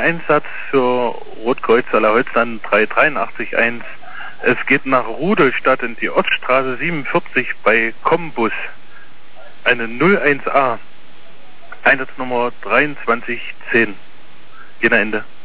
Einsatz für Rotkreuz Allerholzland 3881. Es geht nach Rudolstadt in die Oststraße 47 bei Kombus. Eine 01A. Einsatznummer 2310. Jener Ende.